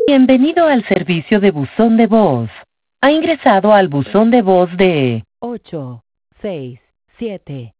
Bienvenido al servicio de buzón de voz. Ha ingresado al buzón de voz de 867